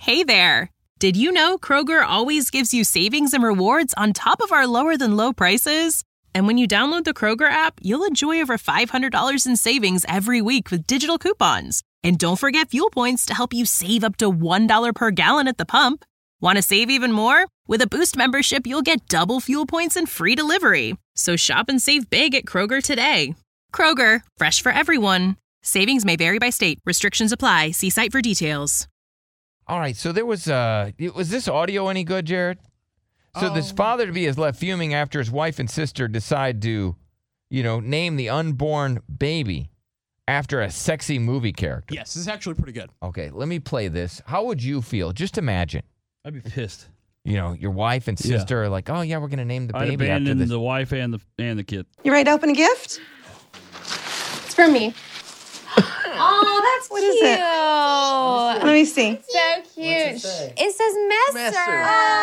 Hey there! Did you know Kroger always gives you savings and rewards on top of our lower-than-low prices? And when you download the Kroger app, you'll enjoy over $500 in savings every week with digital coupons. And don't forget fuel points to help you save up to $1 per gallon at the pump. Want to save even more? With a Boost membership, you'll get double fuel points and free delivery. So shop and save big at Kroger today. Kroger, fresh for everyone. Savings may vary by state. Restrictions apply. See site for details. All right, so there was this audio any good, Jared? So this father-to-be is left fuming after his wife and sister decide to, name the unborn baby after a sexy movie character. Yes, this is actually pretty good. Okay, let me play this. How would you feel? Just imagine. I'd be pissed. Your wife and sister are like, oh, yeah, we're going to name the I'd baby abandon after this. the wife and the kid. You ready to open a gift? It's from me. Oh, that's What cute. is it? Let me see. So cute. It says Messer.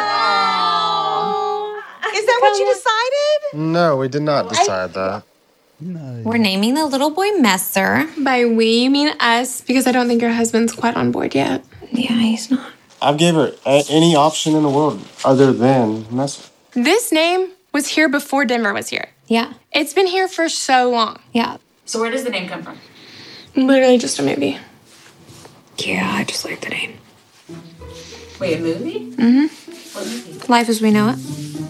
Oh. Is that what you decided? No, we did not decide that. We're naming the little boy Messer. By we, you mean us, because I don't think your husband's quite on board yet. Yeah, he's not. I gave her any option in the world other than Messer. This name was here before Denver was here. Yeah, It's been here for so long. yeah. So where does the name come from? Literally just a movie. Yeah, I just like the name. Wait, a movie? What movie? Life as we know it.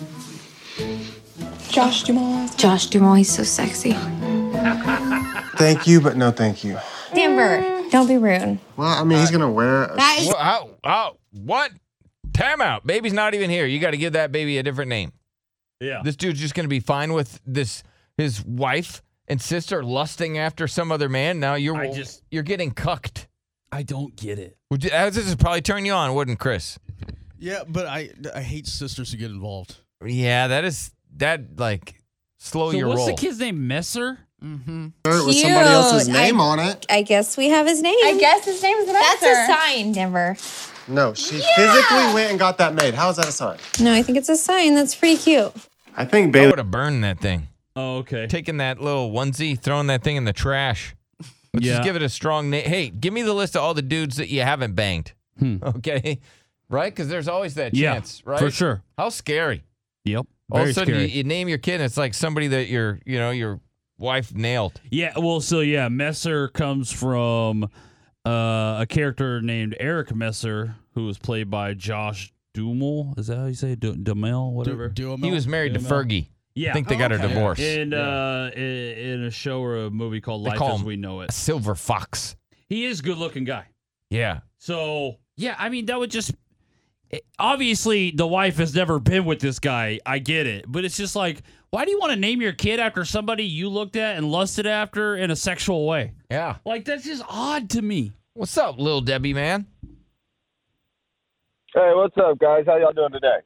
Josh Dumas. Josh Duhamel, he's so sexy. Thank you, but no thank you. Denver, don't be rude. Well, I mean, he's going to wear a... That is What? Time out. Baby's not even here. You got to give that baby a different name. Yeah. This dude's just going to be fine with his wife and sister lusting after some other man. Now you're getting cucked. I don't get it. This would probably turn you on, wouldn't Chris? Yeah, but I hate sisters who get involved. Yeah, slow your roll. What's the kid's name? Messer? Mm-hmm. With somebody else's name on it. I guess we have his name. I guess his name's Messer. That's a sign, Denver. No, she physically went and got that made. How is that a sign? No, I think it's a sign. That's pretty cute. I think I Bailey... would have burned that thing. Oh, okay. Taking that little onesie, throwing that thing in the trash. Let's just give it a strong name. Hey, give me the list of all the dudes that you haven't banged. Okay? Right? Because there's always that chance, right? For sure. How scary. Yep. All of Very a sudden, scary. you name your kid, and it's like somebody that your wife nailed. Yeah, well, Messer comes from a character named Eric Messer, who was played by Josh Duhamel. Is that how you say it? Duhamel, whatever. He was married to Fergie. Yeah. I think they got a divorce. In a show or a movie called Life as We Know It. A silver fox. He is a good-looking guy. Yeah. So, yeah, I mean, that would just... Obviously, the wife has never been with this guy. I get it. But it's just like, why do you want to name your kid after somebody you looked at and lusted after in a sexual way? Yeah. Like, that's just odd to me. What's up, Lil Debbie, man? Hey, what's up, guys? How y'all doing today?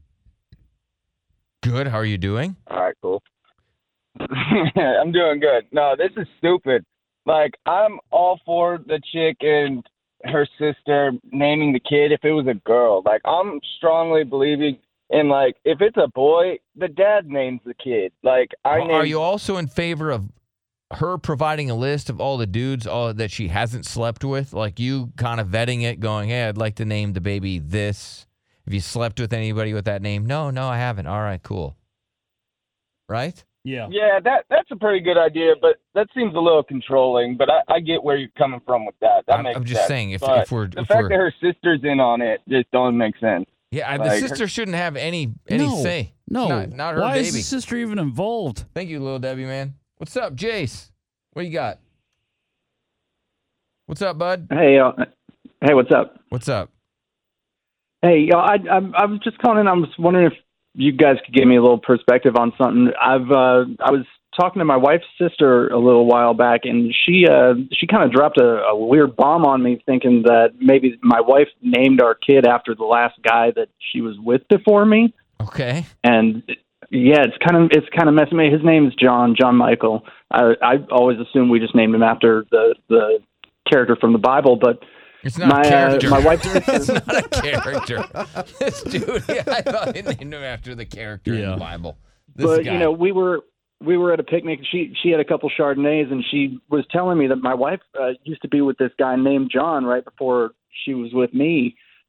Good. How are you doing? All right, cool. I'm doing good. No, this is stupid. Like, I'm all for the chick and her sister naming the kid if it was a girl. Like, I'm strongly believing in, like, if it's a boy, the dad names the kid. Like, Are you also in favor of her providing a list of all the dudes that she hasn't slept with? Like, you kind of vetting it, going, hey, I'd like to name the baby this. Have you slept with anybody with that name? No, I haven't. All right, cool. Right? Yeah. Yeah, that's a pretty good idea, but that seems a little controlling. But I get where you're coming from with that. That makes sense. I'm just saying, if we're... The fact that her sister's in on it just don't make sense. Yeah, the sister shouldn't have any say. No. Not her Why baby. is the sister even involved? Thank you, Lil Debbie, man. What's up, Jace? What you got? What's up, bud? Hey, what's up? What's up? Hey, y'all, I was just calling in. I was wondering if you guys could give me a little perspective on something. I was talking to my wife's sister a little while back, and she kind of dropped a weird bomb on me, thinking that maybe my wife named our kid after the last guy that she was with before me. Okay. And yeah, it's kind of messing me. His name is John Michael. I always assumed we just named him after the character from the Bible, but it's not a character. My wife's It's not a character. This dude, I thought they named him after the character in the Bible. This guy. We were at a picnic. She had a couple Chardonnays, and she was telling me that my wife used to be with this guy named John right before she was with me.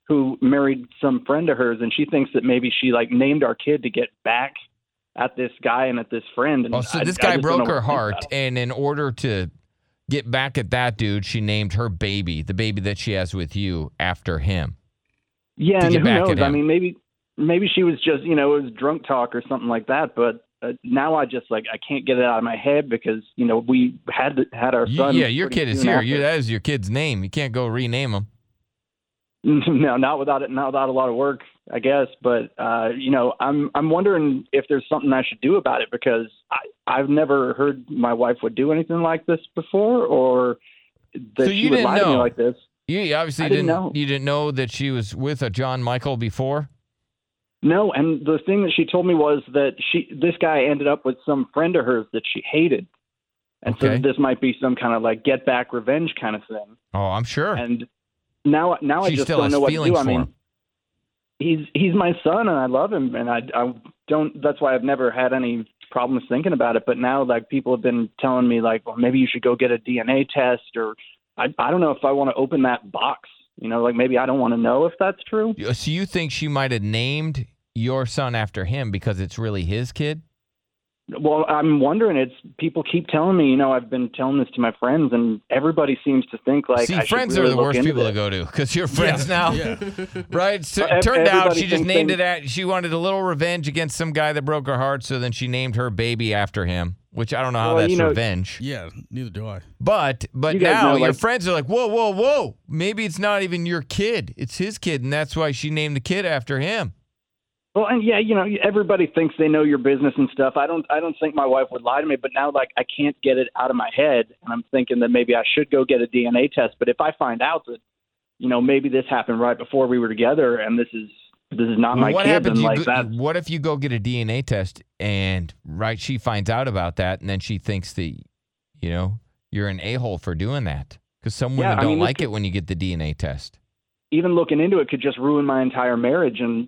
who married some friend of hers, and she thinks that maybe she like named our kid to get back at this guy and at this friend. And so this guy broke her heart, and in order to get back at that dude, she named her baby, the baby that she has with you, after him. Yeah, and who knows? I mean, maybe she was just, it was drunk talk or something like that. But now I just I can't get it out of my head because we had our son. Yeah, your kid is here. That is your kid's name. You can't go rename him. No, not without a lot of work, I guess. But I'm wondering if there's something I should do about it because I've never heard my wife would do anything like this before, or that she would lie to me like this. You obviously didn't know. You didn't know that she was with a John Michael before? No, and the thing that she told me was that this guy ended up with some friend of hers that she hated. And so this might be some kind of get back revenge kind of thing. Oh, I'm sure. And now I just don't know what to do. I mean, he's my son and I love him, and I don't. That's why I've never had any problems thinking about it. But now people have been telling me well, maybe you should go get a DNA test, or I don't know if I want to open that box. Maybe I don't want to know if that's true. So you think she might have named your son after him because it's really his kid? Well, I'm wondering. People keep telling me, I've been telling this to my friends, and everybody seems to think See, I friends should really are the worst into people this. to go to because you're friends now, right? So Well, it turned out everybody she just thinks named it at. She wanted a little revenge against some guy that broke her heart, so then she named her baby after him. Which I don't know how that's revenge. Yeah, neither do I. But now your friends are like, whoa, maybe it's not even your kid; it's his kid, and that's why she named the kid after him. Well, and everybody thinks they know your business and stuff. I don't think my wife would lie to me, but now I can't get it out of my head, and I'm thinking that maybe I should go get a DNA test. But if I find out that maybe this happened right before we were together, and this is not my kid, then that. What if you go get a DNA test and she finds out about that, and then she thinks that you're an a-hole for doing that because some women don't like it when you get the DNA test. Even looking into it could just ruin my entire marriage. And,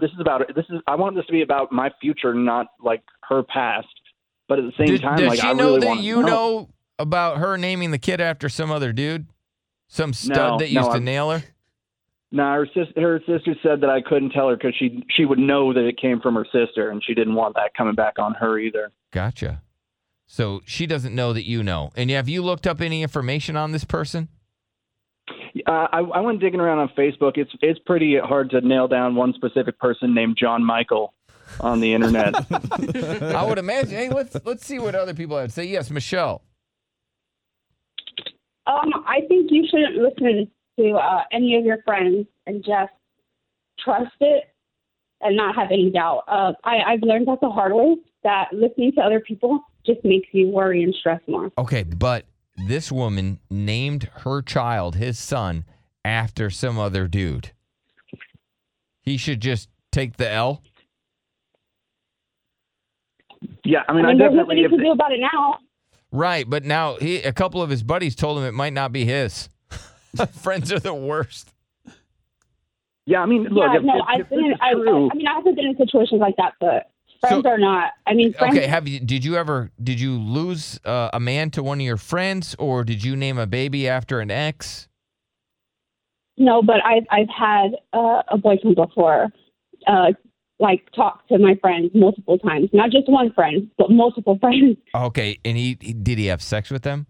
I want this to be about my future, not her past. But at the same time, does she I know really that want to you know about her naming the kid after some other dude? Some stud that used to nail her? No, her sister said that I couldn't tell her because she would know that it came from her sister, and she didn't want that coming back on her either. Gotcha. So she doesn't know that you know. And have you looked up any information on this person? I went digging around on Facebook. It's pretty hard to nail down one specific person named John Michael on the internet. I would imagine. Hey, let's see what other people have to say. Yes, Michelle. I think you shouldn't listen to any of your friends and just trust it and not have any doubt. I've learned that the hard way, that listening to other people just makes you worry and stress more. Okay, but this woman named her child, his son, after some other dude. He should just take the L? Yeah, I mean there's nothing you can do about it now. Right, but now a couple of his buddies told him it might not be his. Friends are the worst. Yeah, I mean, look. I haven't been in situations like that, but friends are not. I mean, friends. Okay, did you lose a man to one of your friends, or did you name a baby after an ex? No, but I've had a boyfriend before. Talk to my friends multiple times, not just one friend, but multiple friends. Okay, and did he have sex with them?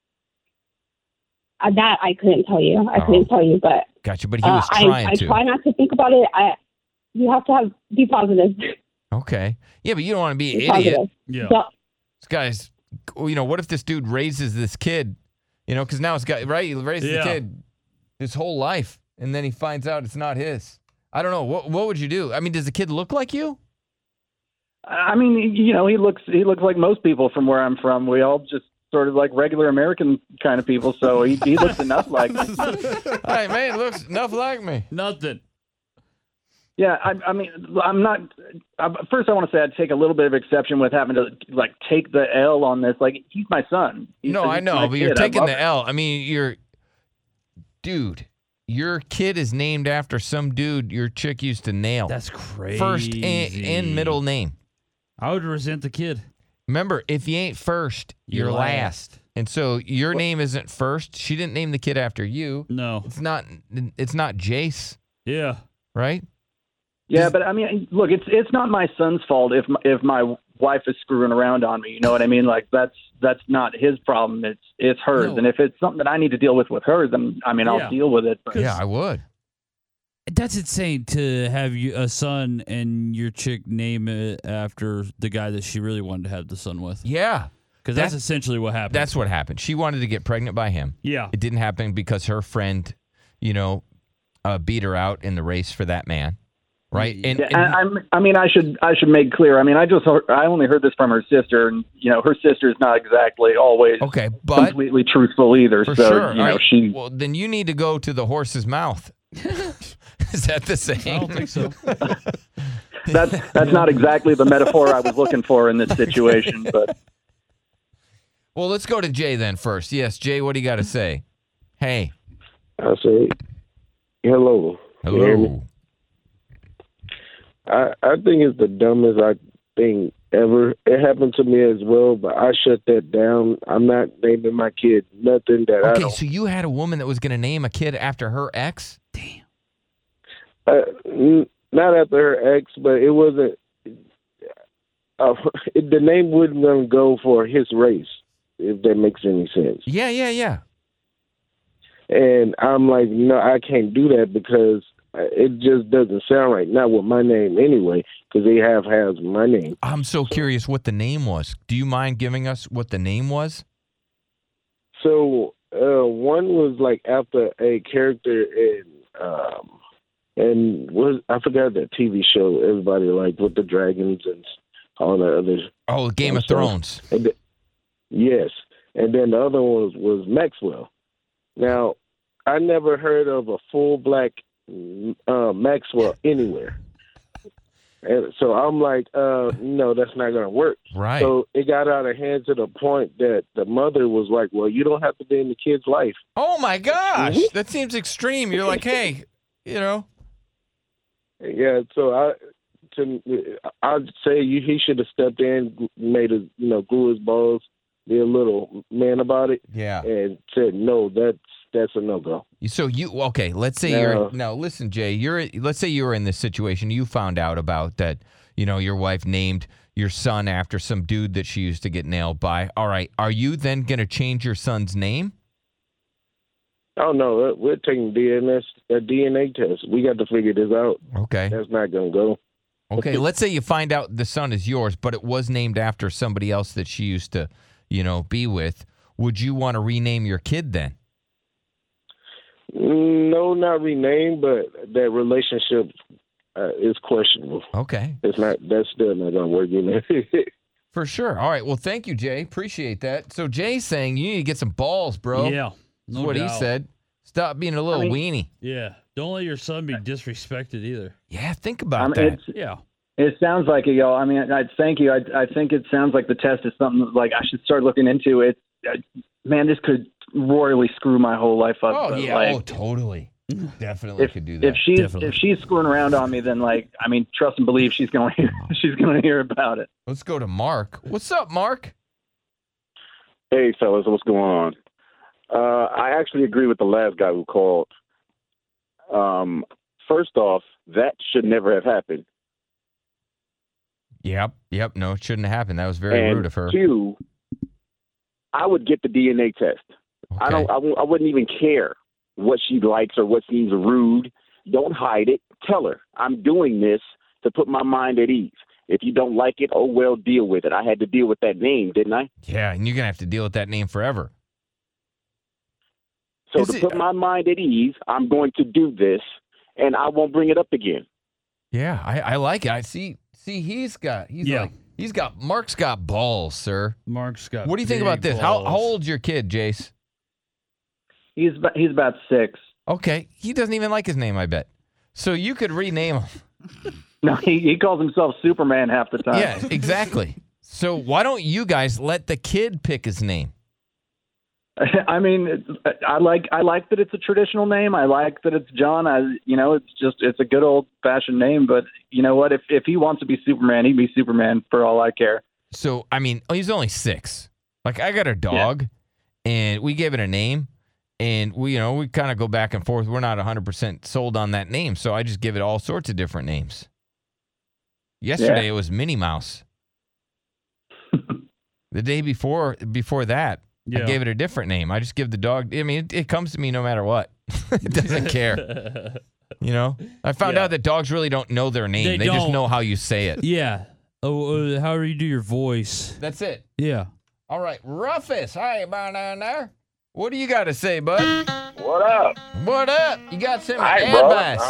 That I couldn't tell you. I couldn't tell you, but gotcha. But he was trying to. I try not to think about it. You have to be positive. Okay. Yeah, but you don't want to be an idiot. Positive. Yeah. This guy's, what if this dude raises this kid? Because now it's got he raises the kid his whole life, and then he finds out it's not his. I don't know. What would you do? I mean, does the kid look like you? I mean, he looks like most people from where I'm from. We all just sort of like regular American kind of people. So he looks enough like me. Hey, man, looks enough like me. Nothing. Yeah, I mean, I'm not. First, I want to say I'd take a little bit of exception with having to take the L on this. He's my son. I know, but you're taking the L. I mean, dude. Your kid is named after some dude your chick used to nail. That's crazy. First and middle name. I would resent the kid. Remember, if you ain't first, you're last. And so your name isn't first. She didn't name the kid after you. No. It's not Jace. Yeah. Right? Yeah, but I mean, look, it's not my son's fault if my wife is screwing around on me. You know what I mean? Like that's not his problem. It's hers. No. And if it's something that I need to deal with her, then I mean, Yeah. I'll deal with it. But Yeah, I would. That's insane to have a son and your chick name it after the guy that she really wanted to have the son with. Yeah. Because that's essentially what happened. That's what happened. She wanted to get pregnant by him. Yeah. It didn't happen because her friend, beat her out in the race for that man. Right? And I should make clear. I mean, I only heard this from her sister, and her sister's not exactly always completely truthful either. For so sure. Well, then you need to go to the horse's mouth. Is that the saying? I don't think so. That's not exactly the metaphor I was looking for in this situation, but. Well, let's go to Jay then first. Yes, Jay, what do you got to say? Hey. I say, hello. Hello. I think it's the dumbest thing ever. It happened to me as well, but I shut that down. I'm not naming my kid nothing that I don't. Okay, so you had a woman that was going to name a kid after her ex? Damn. Not after her ex, but it wasn't. The name wouldn't gonna go for his race, if that makes any sense. Yeah. And I'm like, no, I can't do that because it just doesn't sound right. Not with my name anyway, because they has my name. I'm so curious what the name was. Do you mind giving us what the name was? So one was like after a character I forgot that TV show everybody liked with the dragons and all the others. Oh, Game of Thrones. Yes. And then the other one was Maxwell. Now, I never heard of a full black Maxwell anywhere. And so I'm like, no, that's not going to work. Right. So it got out of hand to the point that the mother was like, well, you don't have to be in the kid's life. Oh, my gosh. That seems extreme. You're like, hey, Yeah, so I'd say he should have stepped in, made grew his balls, be a little man about it. Yeah. And said, no, that's a no-go. So let's say now listen, Jay, let's say you were in this situation. You found out about that, your wife named your son after some dude that she used to get nailed by. All right. Are you then going to change your son's name? Oh, no, we're taking a DNA test. We got to figure this out. Okay. That's not going to go. Okay, let's say you find out the son is yours, but it was named after somebody else that she used to, be with. Would you want to rename your kid then? No, not rename, but that relationship is questionable. Okay. That's still not going to work, For sure. All right, well, thank you, Jay. Appreciate that. So Jay's saying you need to get some balls, bro. Yeah. That's what he said. Stop being a little weenie. Yeah. Don't let your son be disrespected either. Yeah, think about that. It sounds like it, yo. I mean, thank you. I think it sounds like the test is something like I should start looking into it. Man, this could royally screw my whole life up. Oh, yeah. Totally. Definitely could do that. If she's screwing around on me, then trust and believe she's going to hear about it. Let's go to Mark. What's up, Mark? Hey, fellas, what's going on? I actually agree with the last guy who called. First off, that should never have happened. Yep. No, it shouldn't have happened. That was very rude of her. Two, I would get the DNA test. Okay. I wouldn't even care what she likes or what seems rude. Don't hide it. Tell her, I'm doing this to put my mind at ease. If you don't like it, oh, well, deal with it. I had to deal with that name, didn't I? Yeah, and you're going to have to deal with that name forever. So put my mind at ease, I'm going to do this, and I won't bring it up again. Yeah, I like it. I see. Mark's got balls, sir. Mark's got. What do you think about this? How old's your kid, Jace? He's about 6. Okay, he doesn't even like his name, I bet. So you could rename him. No, he calls himself Superman half the time. Yeah, exactly. So why don't you guys let the kid pick his name? I mean, I like that it's a traditional name. I like that it's John. It's a good old fashioned name. But you know what? If he wants to be Superman, he'd be Superman for all I care. So I mean, he's only 6. Like I got a dog, and we gave it a name, And we kind of go back and forth. We're not 100% sold on that name, so I just give it all sorts of different names. Yesterday it was Minnie Mouse. The day before that, I gave it a different name. I just give the dog. I mean, it comes to me no matter what. It doesn't care. I found out that dogs really don't know their name. They just know how you say it. Yeah. Oh, how do you do your voice? That's it. Yeah. All right, Rufus. Hi, about down there. What do you got to say, bud? What up? What up? You got some advice?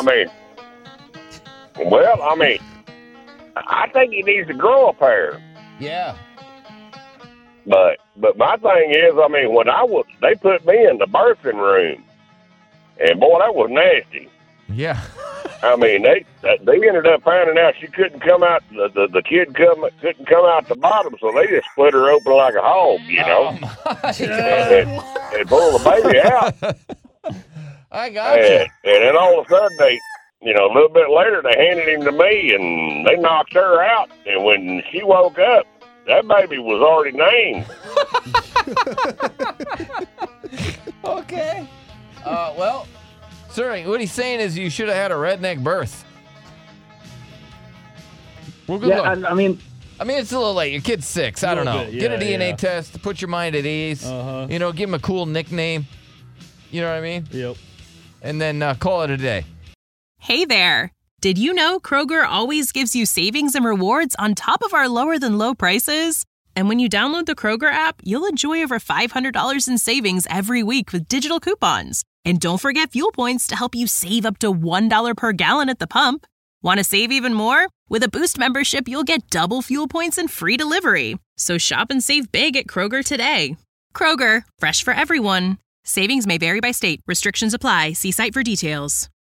I think he needs to grow a pair. Yeah. But my thing is, when they put me in the birthing room, and boy, that was nasty. Yeah. They ended up finding out she couldn't come out. The kid couldn't come out the bottom, so they just split her open like a hog, and pull the baby out. I got you. And then all of a sudden, a little bit later, they handed him to me, and they knocked her out. And when she woke up, that baby was already named. Okay. Well, sir, what he's saying is you should have had a redneck birth. Well, good luck. I mean, it's a little late. Your kid's 6. I don't know. Get a DNA test. Put your mind at ease. Give him a cool nickname. You know what I mean? Yep. And then call it a day. Hey there. Did you know Kroger always gives you savings and rewards on top of our lower-than-low prices? And when you download the Kroger app, you'll enjoy over $500 in savings every week with digital coupons. And don't forget fuel points to help you save up to $1 per gallon at the pump. Want to save even more? With a Boost membership, you'll get double fuel points and free delivery. So shop and save big at Kroger today. Kroger, fresh for everyone. Savings may vary by state. Restrictions apply. See site for details.